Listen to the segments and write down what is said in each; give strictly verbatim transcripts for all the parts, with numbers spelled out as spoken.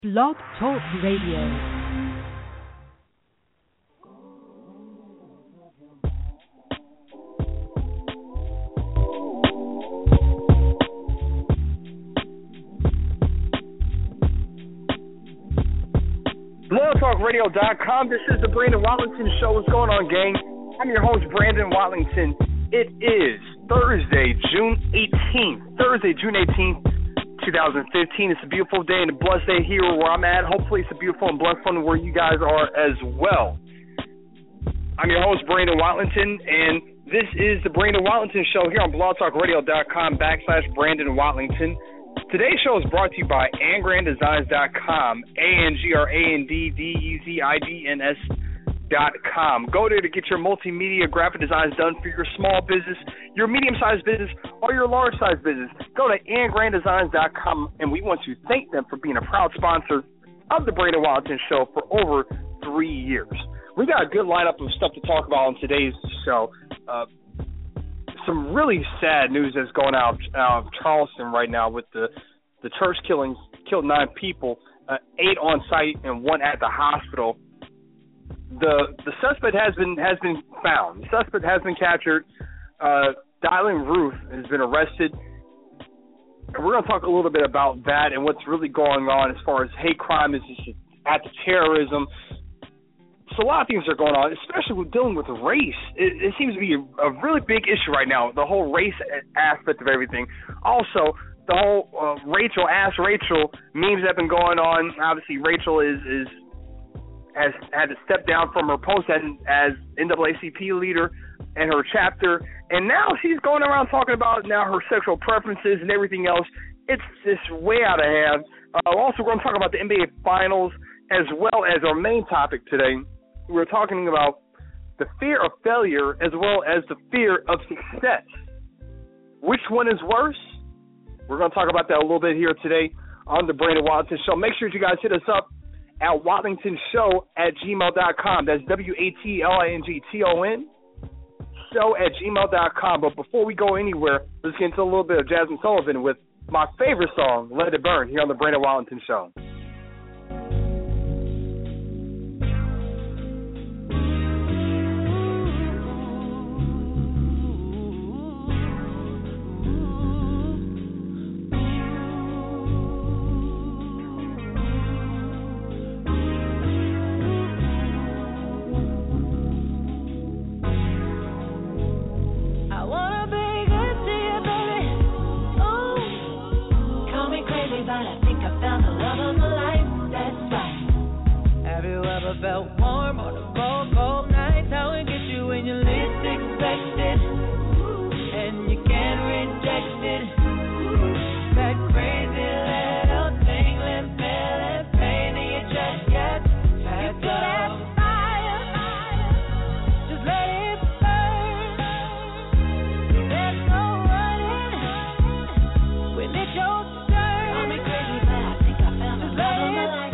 Blog Talk Radio. blog talk radio dot com. This is the Brandon Watlington Show. What's going on, gang? I'm your host, Brandon Watlington. It is Thursday, June eighteenth. Thursday, June eighteenth, twenty fifteen. It's a beautiful day and a blessed day here where I'm at. Hopefully it's a beautiful and blessed one where you guys are as well. I'm your host, Brandon Watlington, and this is the Brandon Watlington Show here on blog talk radio dot com backslash Brandon Watlington. Today's show is brought to you by Anne Grand Designs dot com, A N G R A N D D U Z I G N S dot com. Go there to get your multimedia graphic designs done for your small business, your medium-sized business, or your large-sized business. Go to Anne Grand Designs dot com, and we want to thank them for being a proud sponsor of the Brandon Watlington Show for over three years. We got a good lineup of stuff to talk about on today's show. Uh, some really sad news that's going out of Charleston right now with the, the church killings. Killed nine people, uh, eight on site and one at the hospital. The the suspect has been has been found. The suspect has been captured. Uh, Dylan Ruth has been arrested. And we're going to talk a little bit about that and what's really going on as far as hate crime, is at the terrorism. So a lot of things are going on, especially with dealing with race. It, it seems to be a, a really big issue right now, the whole race aspect of everything. Also, the whole uh, Rachel, Ask Rachel memes that have been going on. Obviously, Rachel is, is has had to step down from her post as, as N double A C P leader and her chapter, and now she's going around talking about now her sexual preferences and everything else. It's just way out of hand. Uh, also, we're going to talk about the N B A Finals as well as our main topic today. We're talking about the fear of failure as well as the fear of success. Which one is worse? We're going to talk about that a little bit here today on the Brandon Watlington Show. Make sure you guys hit us up at watlingtonshow at gmail dot com. That's W A T L I N G T O N, show at gmail dot com. But before we go anywhere, let's get into a little bit of Jasmine Sullivan with my favorite song, Let It Burn, here on the Brandon Watlington Show. Felt warm on a cold, cold night. How it gets you when you least expect it, and you can't reject it. That crazy little tingling feeling, pain in your chest gets packed up. Fire, just let it burn. There's no running when it's your turn. Call me crazy, but I think I found the love of my life.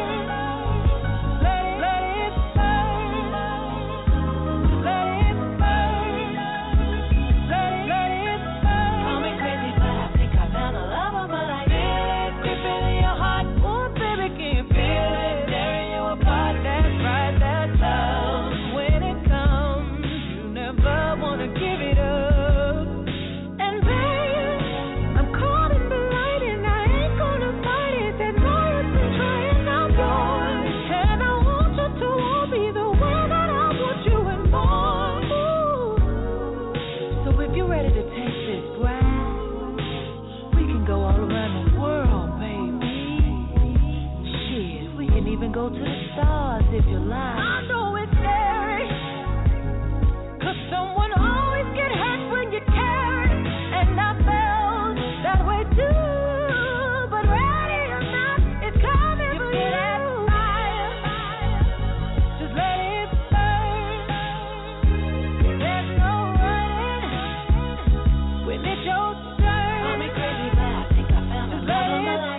Go to the stars if you like. I know it's scary, 'cause someone always get hurt when you care, and I felt that way too. But ready or not, it's coming you for you. That fire, just let it burn. There's no running when it's your turn. Call me crazy, but I think I found the love of my life.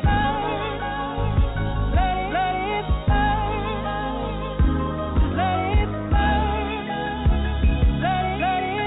Let it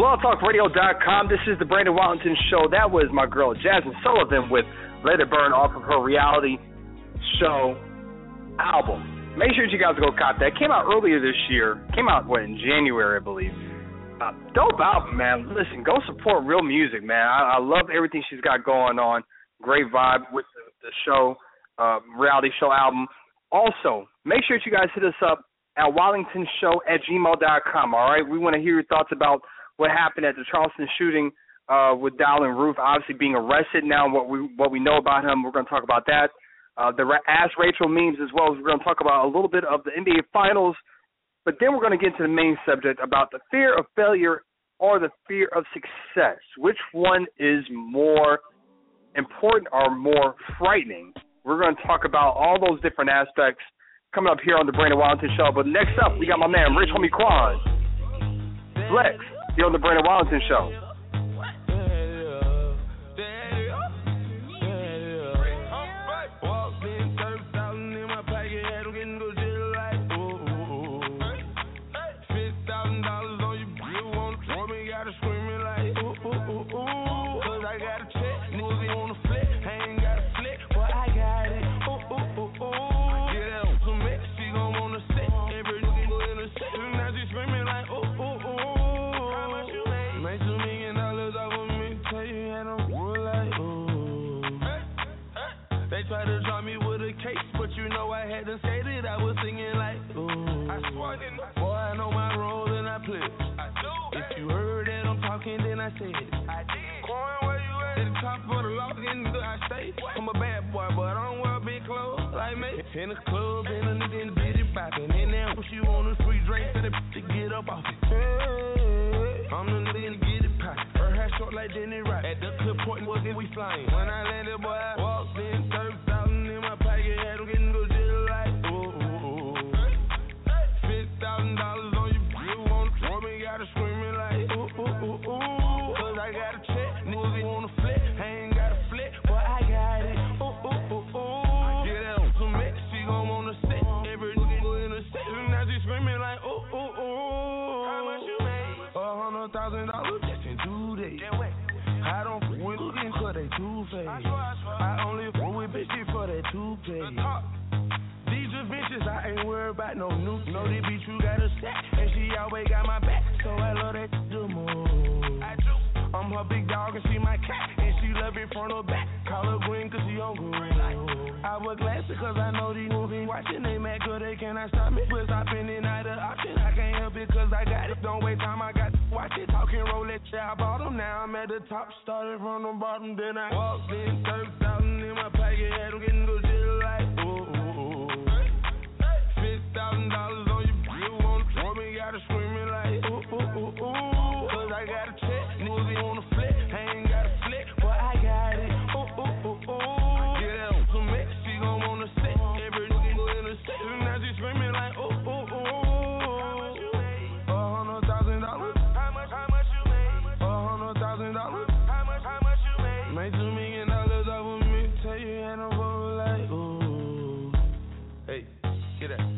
blog talk radio dot com. This is the Brandon Wallington Show. That was my girl Jasmine Sullivan with Let It Burn off of her reality show album. Make sure you guys go cop that. It came out earlier this year. Came out, what, in January, I believe. Uh, dope album, man. Listen, go support real music, man. I, I love everything she's got going on. Great vibe with the, the show, uh, reality show album. Also, make sure that you guys hit us up at wallington show at gmail dot com, all right? We want to hear your thoughts about what happened at the Charleston shooting uh, with Dylan Roof, obviously being arrested now, what we what we know about him. We're going to talk about that. Uh, the Ask Rachel memes, as well as we're going to talk about a little bit of the N B A Finals. But then we're going to get into the main subject about the fear of failure or the fear of success. Which one is more important or more frightening? We're going to talk about all those different aspects coming up here on the Brandon Wallington Show. But next up, we got my man, Rich Homie Quan. Flex, here on the Brandon Wallington Show. Try to draw me with a case, but you know I had to say that I was singing like, ooh. I swung in, boy, I know my role and I play. I do. If you heard that I'm talking, then I said it. I did. Corn, where you at? At the top of the log, in the I stay. I'm a bad boy, but I don't wear big clothes like me. In the club, and a nigga in the bitty poppin'. And now when she want a free drink, tell the bitch to get up off it. Hey, I'm the nigga in the get it poppin'. Her hair short like Denny Rock. At the clip point, was it we flying? When I landed, boy, I walked in, thirty thousand in my pocket, had to get in go jail like, ooh, ooh, ooh. fifty thousand dollars on your bill, wanna throw me, gotta screaming like, ooh, ooh, ooh, ooh. Cause I got a check, niggas wanna flip, I ain't got a flip, but I got it, ooh, ooh, ooh, ooh. Get out some mix, she gon' wanna sit, every nigga in the set, now she screaming like, ooh, ooh, ooh. How much you made? A hundred thousand dollars just in two days. I don't f with looking for they two-face. I only f with bitches for that two-pay. These adventures, I ain't worried about no new. Know the bitch you got a set, and she always got my back, so I love that the most. I do. I'm her big dog and she my cat, and she love it front or back. Call her green cause she on green. I wear glasses cause I know these movies watching. They mad cause they cannot stop me. But stopping it not an option. I can't help it cause I got it. Don't waste time, I got to watch it. Talking Rolex, yeah, I bought them. Now I'm at the top, started from the bottom. Then I walked in, thirty thousand in my pocket. Had to get in the jail like, ooh, ooh, ooh. fifty thousand dollars on your bill. Wanna throw me, gotta screaming like, ooh, ooh, ooh, ooh. Cause I got a check, niggas wanna flip. I ain't got a flip, but I got it. Ooh, ooh, ooh, ooh. Get out some mix, she gon' wanna sit. Every nigga in the set, now she screaming like, ooh, ooh, ooh. A hundred thousand dollars. How much? How much you made? A hundred thousand dollars. How much? How much you made? Made two million dollars off of me. Tell you and I'm going like, ooh. Hey, get out.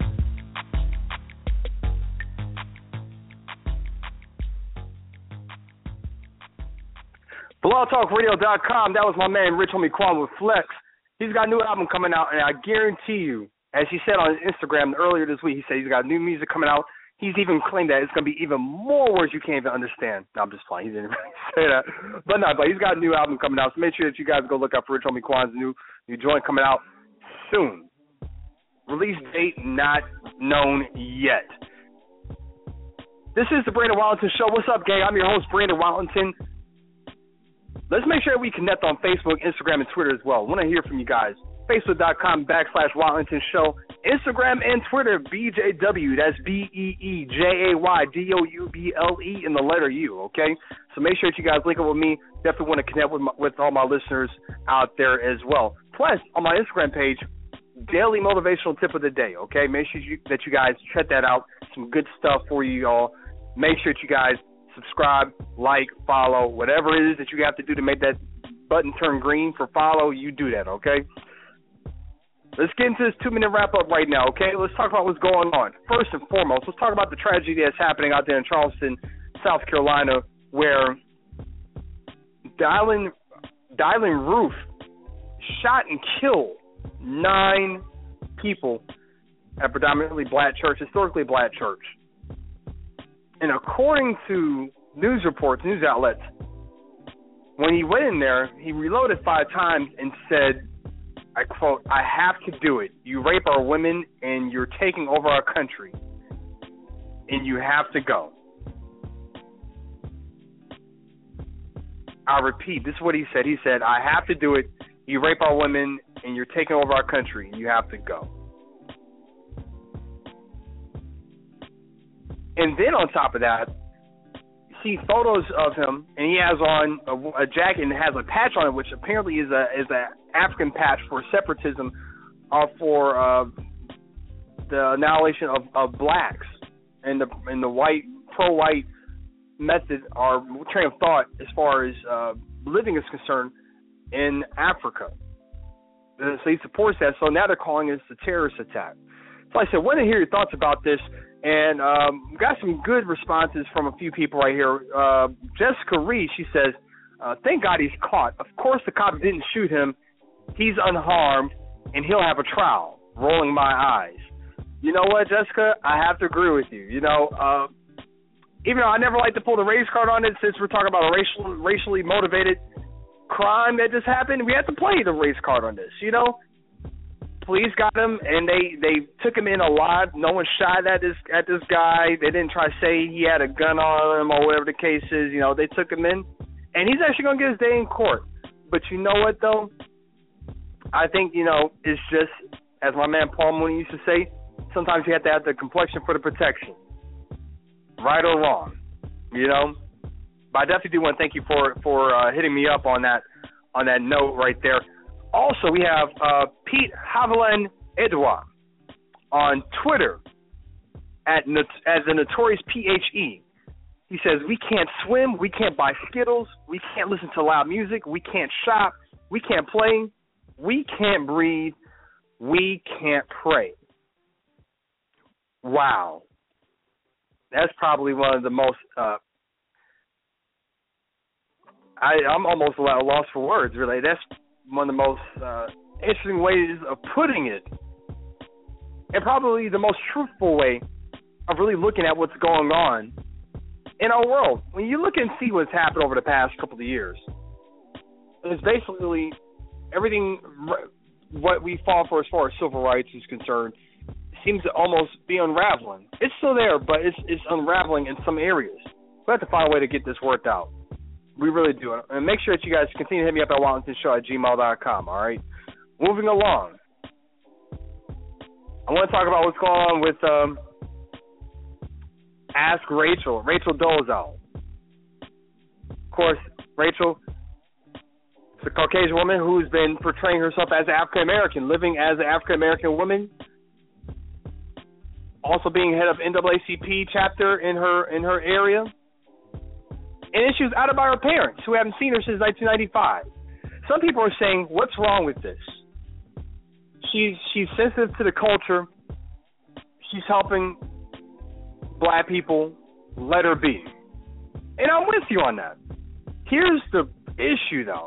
blog talk radio dot com. That was my man, Rich Homie Quan with Flex. He's got a new album coming out, and I guarantee you, as he said on his Instagram earlier this week, he said he's got new music coming out. He's even claimed that it's going to be even more words you can't even understand. No, I'm just playing. He didn't really say that. But no, but he's got a new album coming out, so make sure that you guys go look out for Rich Homie Quan's new, new joint coming out soon. Release date not known yet. This is the Brandon Wallington Show. What's up, gang? I'm your host, Brandon Wallington. Let's make sure we connect on Facebook, Instagram, and Twitter as well. I want to hear from you guys. Facebook.com backslash Wallington Show. Instagram and Twitter, B J W. That's B E E J A Y D O U B L E in the letter U, okay? So make sure that you guys link up with me. Definitely want to connect with, my, with all my listeners out there as well. Plus, on my Instagram page, daily motivational tip of the day, okay? Make sure you, that you guys check that out. Some good stuff for you all. Make sure that you guys subscribe, like, follow, whatever it is that you have to do to make that button turn green for follow, you do that, okay? Let's get into this two-minute wrap-up right now, okay? Let's talk about what's going on. First and foremost, let's talk about the tragedy that's happening out there in Charleston, South Carolina, where Dylan, Dylan Roof shot and killed nine people at a predominantly black church, historically black church. And according to news reports, news outlets, when he went in there, he reloaded five times and said, I quote, "I have to do it. You rape our women and you're taking over our country. And you have to go." I repeat, this is what he said. He said, "I have to do it. You rape our women and you're taking over our country. And you have to go." And then on top of that, you see photos of him, and he has on a, a jacket and has a patch on it, which apparently is a is a African patch for separatism, or for uh, the annihilation of, of blacks and the and the white pro-white method or train of thought as far as uh, living is concerned in Africa. And so he supports that. So now they're calling this a terrorist attack. So I said, I want to hear your thoughts about this. And um, we got some good responses from a few people right here. Uh, Jessica Reed, she says, uh, thank God he's caught. Of course the cop didn't shoot him. He's unharmed, and he'll have a trial. Rolling my eyes. You know what, Jessica? I have to agree with you. You know, uh, even though I never like to pull the race card on it, since we're talking about a racial, racially motivated crime that just happened, we have to play the race card on this, you know? Police got him, and they, they took him in alive. No one shot at this at this guy. They didn't try to say he had a gun on him or whatever the case is. You know, they took him in, and he's actually going to get his day in court. But you know what, though? I think, you know, it's just, as my man Paul Mooney used to say, sometimes you have to have the complexion for the protection, right or wrong, you know? But I definitely do want to thank you for, for uh, hitting me up on that on that note right there. Also, we have uh, Pete Haviland Edouard on Twitter at as the Notorious P H E. He says, we can't swim, we can't buy Skittles, we can't listen to loud music, we can't shop, we can't play, we can't breathe, we can't pray. Wow. That's probably one of the most, uh, I, I'm almost at a loss for words, really. That's one of the most uh, interesting ways of putting it, and probably the most truthful way of really looking at what's going on in our world. When you look and see what's happened over the past couple of years, it's basically everything what we fought for as far as civil rights is concerned seems to almost be unraveling. It's still there, but it's it's unraveling in some areas. We have to find a way to get this worked out. We really do. And make sure that you guys continue to hit me up at Wallington Show at gmail dot com, all right? Moving along. I want to talk about what's going on with um, Ask Rachel, Rachel Dolezal. Of course, Rachel is a Caucasian woman who's been portraying herself as African-American, living as an African-American woman, also being head of N double A C P chapter in her in her area. And she was outed by her parents, who haven't seen her since nineteen ninety-five. Some people are saying, what's wrong with this? She's she's sensitive to the culture. She's helping black people. Let her be. And I'm with you on that. Here's the issue, though.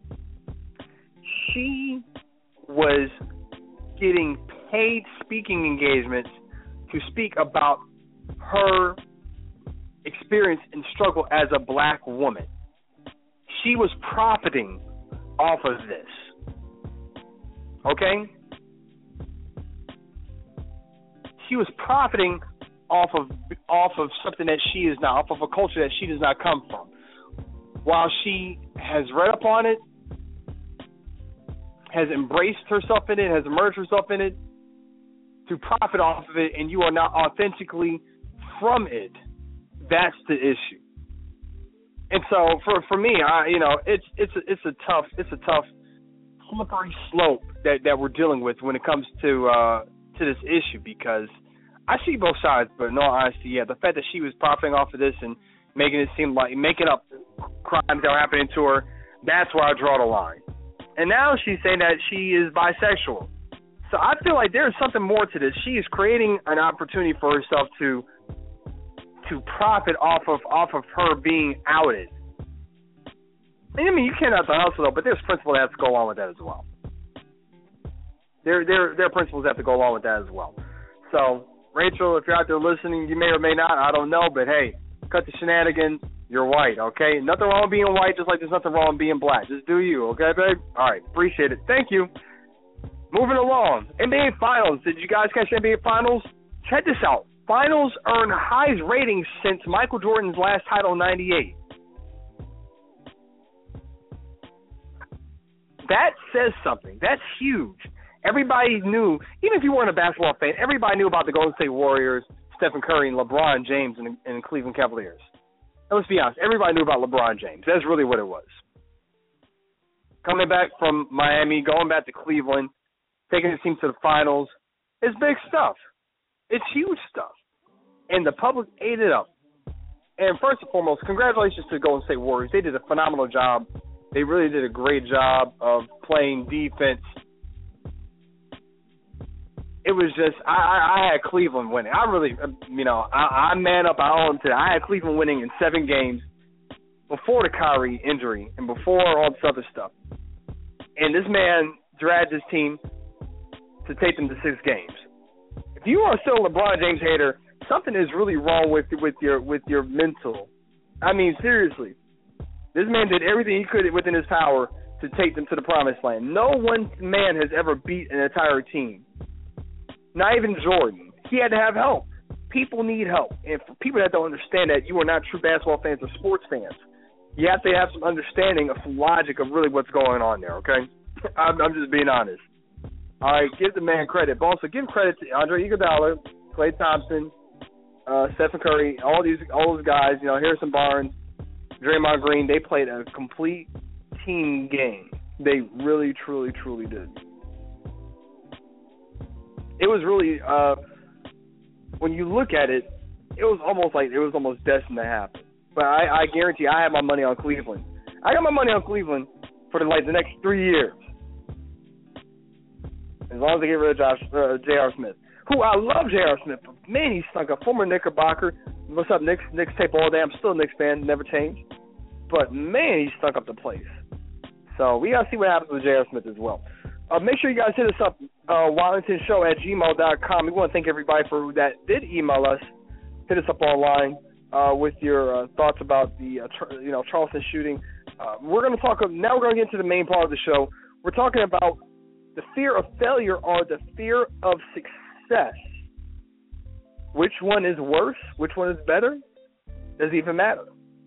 She was getting paid speaking engagements to speak about her experience and struggle as a black woman. She was profiting off of this. Okay? She was profiting off of off of something that she is not, off of a culture that she does not come from. While she has read up on it, has embraced herself in it, has immersed herself in it, to profit off of it, and you are not authentically from it. That's the issue. And so for for me, I you know, it's it's a, it's a tough it's a tough slippery slope that, that we're dealing with when it comes to uh, to this issue, because I see both sides, but in all honesty, yeah, the fact that she was profiting off of this and making it seem like making up crimes that were happening to her, that's where I draw the line. And now she's saying that she is bisexual. So I feel like there's something more to this. She is creating an opportunity for herself to to profit off of off of her being outed. I mean, you can't have the hustle though, but there's principles that have to go along with that as well. There, there, there are principles that have to go along with that as well. So, Rachel, if you're out there listening, you may or may not, I don't know, but hey, cut the shenanigans. You're white, okay? Nothing wrong with being white, just like there's nothing wrong with being black. Just do you, okay, babe? All right, appreciate it. Thank you. Moving along, N B A Finals. Did you guys catch N B A Finals? Check this out. Finals earned highest ratings since Michael Jordan's last title in ninety-eight. That says something. That's huge. Everybody knew, even if you weren't a basketball fan, everybody knew about the Golden State Warriors, Stephen Curry, and LeBron James, and, and Cleveland Cavaliers. And let's be honest, everybody knew about LeBron James. That's really what it was. Coming back from Miami, going back to Cleveland, taking the team to the finals, it's big stuff. It's huge stuff. And the public ate it up. And first and foremost, congratulations to the Golden State Warriors. They did a phenomenal job. They really did a great job of playing defense. It was just, I, I, I had Cleveland winning. I really, you know, I, I man up, I own to I had Cleveland winning in seven games before the Kyrie injury and before all this other stuff. And this man dragged his team to take them to six games. If you are still a LeBron James hater, something is really wrong with with your with your mental. I mean, seriously. This man did everything he could within his power to take them to the promised land. No one man has ever beat an entire team. Not even Jordan. He had to have help. People need help. And for people that don't understand that, you are not true basketball fans or sports fans. You have to have some understanding of some logic of really what's going on there, okay? I'm, I'm just being honest. All right, give the man credit. But also give credit to Andre Iguodala, Klay Thompson, uh, Stephen Curry, all these all those guys, you know, Harrison Barnes, Draymond Green. They played a complete team game. They really, truly, truly did. It was really, uh, when you look at it, it was almost like it was almost destined to happen. But I, I guarantee I have my money on Cleveland. I got my money on Cleveland for the, like the next three years. As long as they get rid of Josh, uh, J R. Smith, who I love J R. Smith. But man, he stunk up. Former Knickerbocker. What's up, Knicks? Knicks tape all day. I'm still a Knicks fan. Never changed. But man, he stunk up the place. So we got to see what happens with J R. Smith as well. Uh, make sure you guys hit us up, uh, Wallington Show at gmail dot com. We want to thank everybody for that did email us. Hit us up online uh, with your uh, thoughts about the uh, tr- you know Charleston shooting. Uh, we're going to talk. Now we're going to get into the main part of the show. We're talking about the fear of failure or the fear of success. Which one is worse? Which one is better? Does it even matter?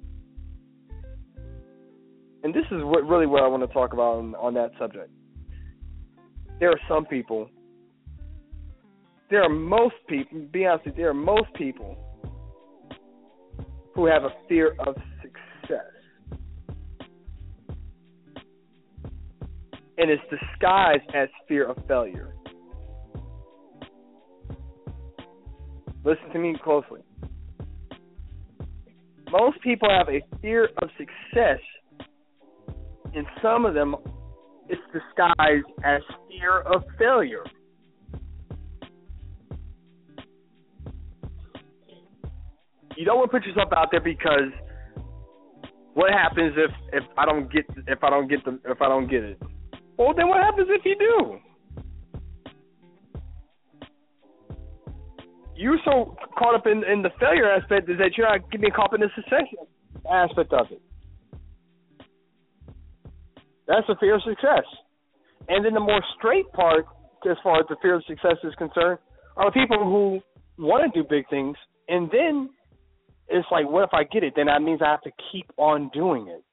And this is what really what I want to talk about on, on that subject. There are some people, there are most people, be honest with you, there are most people who have a fear of success. And it's disguised as fear of failure. Listen to me closely. Most people have a fear of success, and some of them it's disguised as fear of failure. You don't want to put yourself out there because what happens if, if I don't get if I don't get the if I don't get it? Well, then what happens if you do? You're so caught up in, in the failure aspect is that you're not getting caught up in the success aspect of it. That's the fear of success. And then the more straight part, as far as the fear of success is concerned, are the people who want to do big things, and then it's like, what if I get it? Then that means I have to keep on doing it.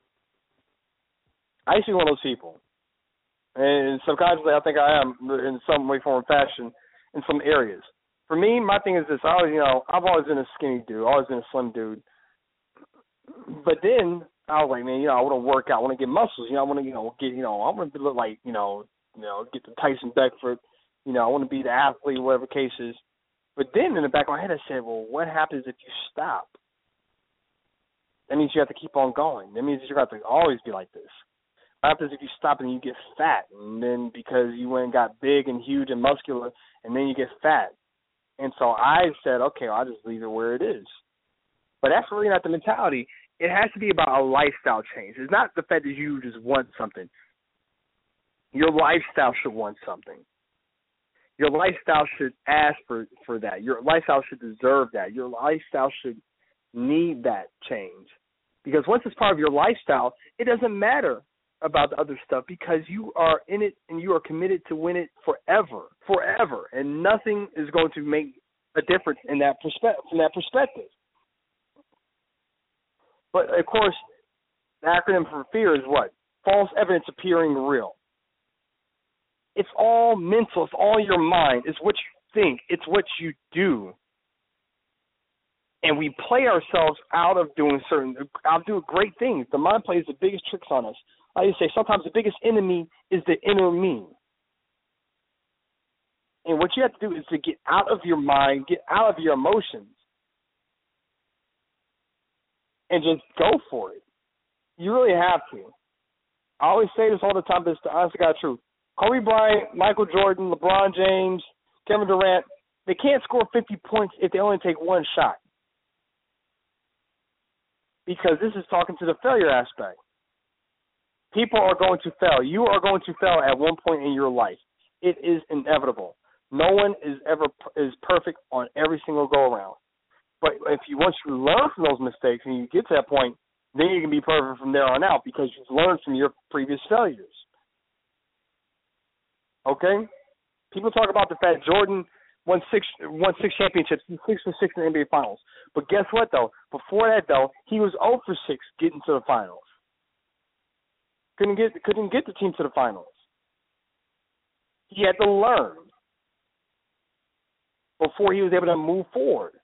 I used to be one of those people. And subconsciously, I think I am in some way, form, or fashion in some areas. For me, my thing is this. I always, you know, I've always been a skinny dude, always been a slim dude. But then I was like, man, you know, I want to work out, I want to get muscles, you know, I want to, you know, get, you know, I want to look like, you know, you know, get the Tyson Beckford, you know, I want to be the athlete, whatever the case is. But then in the back of my head, I said, well, what happens if you stop? That means you have to keep on going. That means you have to always be like this. What happens if you stop and you get fat? And then because you went and got big and huge and muscular, and then you get fat. And so I said, okay, well, I'll just leave it where it is. But that's really not the mentality. It has to be about a lifestyle change. It's not the fact that you just want something. Your lifestyle should want something. Your lifestyle should ask for, for that. Your lifestyle should deserve that. Your lifestyle should need that change. Because once it's part of your lifestyle, it doesn't matter about the other stuff because you are in it and you are committed to win it forever, forever. And nothing is going to make a difference in that perspe- from that perspective. But, of course, the acronym for fear is what? False evidence appearing real. It's all mental. It's all your mind. It's what you think. It's what you do. And we play ourselves out of doing certain, out of doing great things. The mind plays the biggest tricks on us. I used to say sometimes the biggest enemy is the inner me. And what you have to do is to get out of your mind, get out of your emotions, and just go for it. You really have to. I always say this all the time, but it's the honest to God truth. Kobe Bryant, Michael Jordan, LeBron James, Kevin Durant, they can't score fifty points if they only take one shot. Because this is talking to the failure aspect. People are going to fail. You are going to fail at one point in your life. It is inevitable. No one is ever is perfect on every single go-around. But if you once you learn from those mistakes and you get to that point, then you can be perfect from there on out because you've learned from your previous failures. Okay? People talk about the fact Jordan won six won six championships, six for six in the N B A Finals. But guess what, though? Before that, though, he was zero for six getting to the finals. Couldn't get couldn't get the team to the finals. He had to learn before he was able to move forward.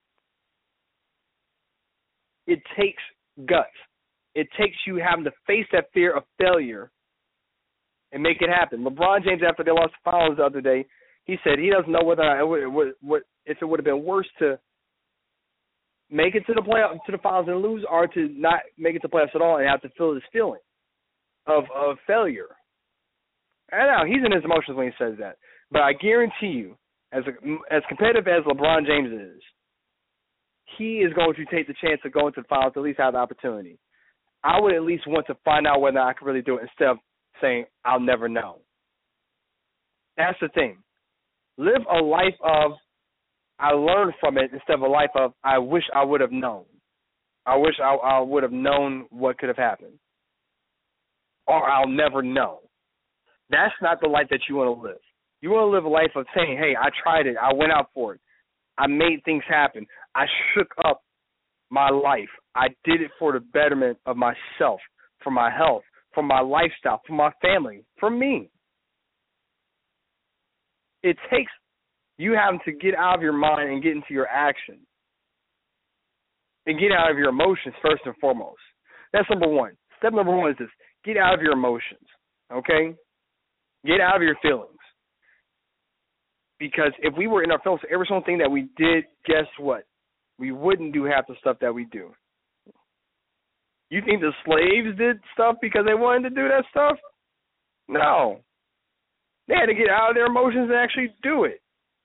It takes guts. It takes you having to face that fear of failure and make it happen. LeBron James, after they lost the finals the other day, he said he doesn't know whether it would, would, would, if it would have been worse to make it to the playoff, to the finals and lose, or to not make it to playoffs at all and have to feel this feeling of of failure. I know he's in his emotions when he says that, but I guarantee you, as a, as competitive as LeBron James is, he is going to take the chance of going to the finals to at least have the opportunity. I would at least want to find out whether I can really do it instead of saying I'll never know. That's the thing. Live a life of I learned from it instead of a life of I wish I would have known. I wish I, I would have known what could have happened. Or I'll never know. That's not the life that you want to live. You want to live a life of saying, hey, I tried it. I went out for it. I made things happen. I shook up my life. I did it for the betterment of myself, for my health, for my lifestyle, for my family, for me. It takes you having to get out of your mind and get into your action and get out of your emotions first and foremost. That's number one. Step number one is this. Get out of your emotions, okay? Get out of your feelings. Because if we were in our feelings, every single thing that we did, guess what? We wouldn't do half the stuff that we do. You think the slaves did stuff because they wanted to do that stuff? No. They had to get out of their emotions and actually do it.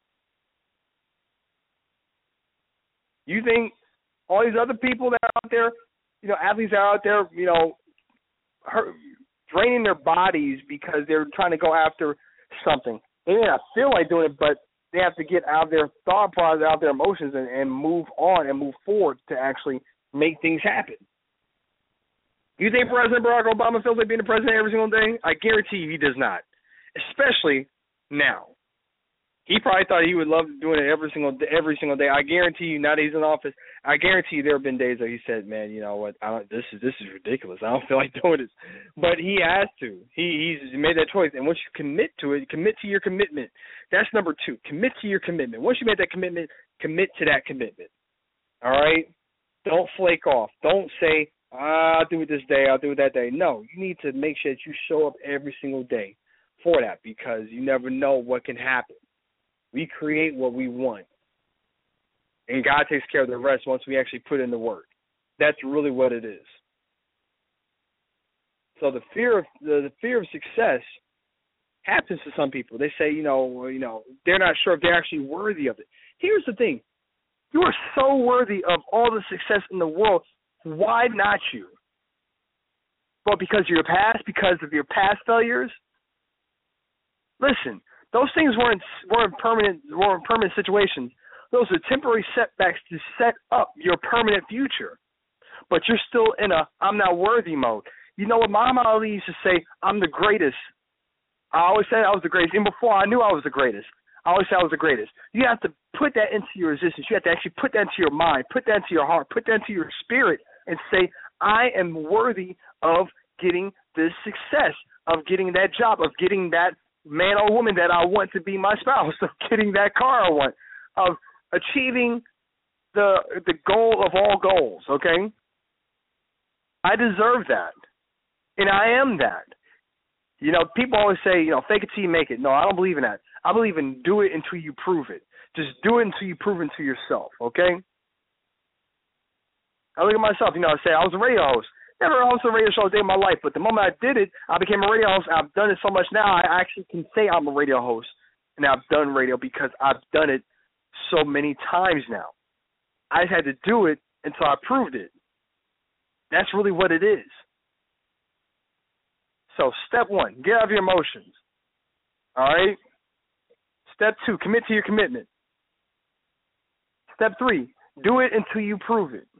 You think all these other people that are out there, you know, athletes that are out there, you know, hurt, draining their bodies because they're trying to go after something. They may not feel like doing it, but they have to get out of their thought process, out of their emotions, and, and move on and move forward to actually make things happen. You think President Barack Obama feels like being the president every single day? I guarantee you he does not, especially now. He probably thought he would love doing it every single day, every single day. I guarantee you, now that he's in office, I guarantee you there have been days that he said, "Man, you know what? I don't, this is this is ridiculous. I don't feel like doing this." But he has to. He he's made that choice, and once you commit to it, commit to your commitment. That's number two. Commit to your commitment. Once you make that commitment, commit to that commitment. All right. Don't flake off. Don't say, ah, "I'll do it this day. I'll do it that day." No, you need to make sure that you show up every single day for that, because you never know what can happen. We create what we want, and God takes care of the rest once we actually put in the work. That's really what it is. So the fear of the, the fear of success happens to some people. They say, you know, you know, they're not sure if they're actually worthy of it. Here's the thing: You are so worthy of all the success in the world. Why not you? Well, because of your past, because of your past failures? Listen, those things weren't weren't permanent weren't permanent situations. Those are temporary setbacks to set up your permanent future. But you're still in a I'm not worthy mode. You know what Muhammad Ali used to say, I'm the greatest. I always said I was the greatest. Even before I knew I was the greatest. I always said I was the greatest. You have to put that into your existence. You have to actually put that into your mind, put that into your heart, put that into your spirit, and say, I am worthy of getting this success, of getting that job, of getting that man or woman that I want to be my spouse, of getting that car I want, of achieving the the goal of all goals, okay? I deserve that, and I am that. You know, people always say, you know, fake it till you make it. No, I don't believe in that. I believe in do it until you prove it. Just do it until you prove it to yourself, okay? I look at myself, you know, I say I was a radio host. Never hosted a radio show a day in my life, but the moment I did it, I became a radio host. I've done it so much now, I actually can say I'm a radio host, and I've done radio because I've done it so many times now. I just had to do it until I proved it. That's really what it is. So step one, get out of your emotions. All right? Step two, commit to your commitment. Step three, do it until you prove it.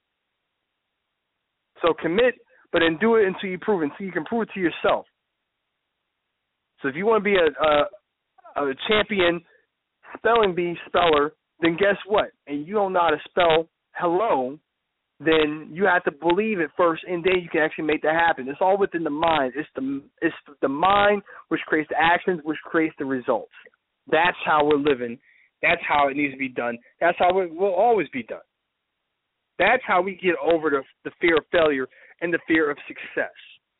So commit, but then do it until you prove it, until you can prove it to yourself. So if you want to be a, a, a champion spelling bee speller, then guess what? And you don't know how to spell hello, then you have to believe it first, and then you can actually make that happen. It's all within the mind. It's the it's the mind which creates the actions, which creates the results. That's how we're living. That's how it needs to be done. That's how it will always be done. That's how we get over the, the fear of failure and the fear of success.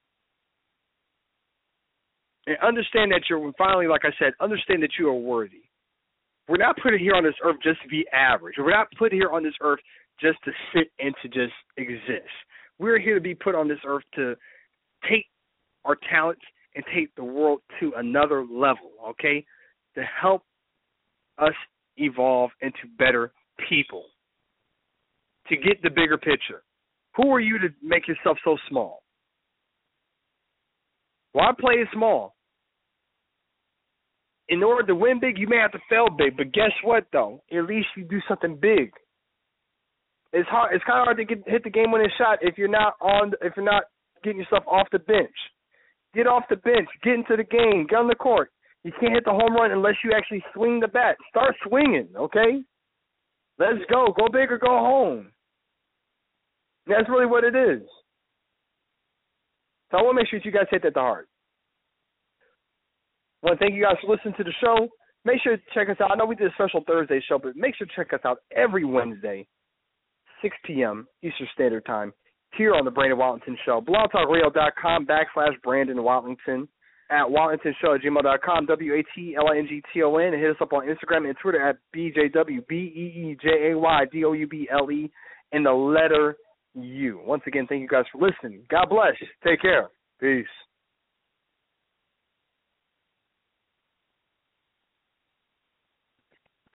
And understand that you're, finally, like I said, understand that you are worthy. We're not put here on this earth just to be average. We're not put here on this earth just to sit and to just exist. We're here to be put on this earth to take our talents and take the world to another level, okay? To help us evolve into better people. To get the bigger picture. Who are you to make yourself so small? Why play it small? In order to win big, you may have to fail big. But guess what, though? At least you do something big. It's hard. It's kind of hard to get, hit the game-winning shot if you're not on. If you're not getting yourself off the bench. Get off the bench. Get into the game. Get on the court. You can't hit the home run unless you actually swing the bat. Start swinging, okay? Let's go. Go big or go home. That's really what it is. So I want to make sure that you guys hit that to heart. I want to thank you guys for listening to the show. Make sure to check us out. I know we did a special Thursday show, but make sure to check us out every Wednesday, six p.m. Eastern Standard Time, here on the Brandon Watlington Show. blogtalkradio.com backslash Brandon Watlington, at watlingtonshow at gmail dot com, W A T L I N G T O N, and hit us up on Instagram and Twitter at B J W, B E E J A Y D O U B L E, and the letter U. Once again, thank you guys for listening. God bless. Take care. Peace.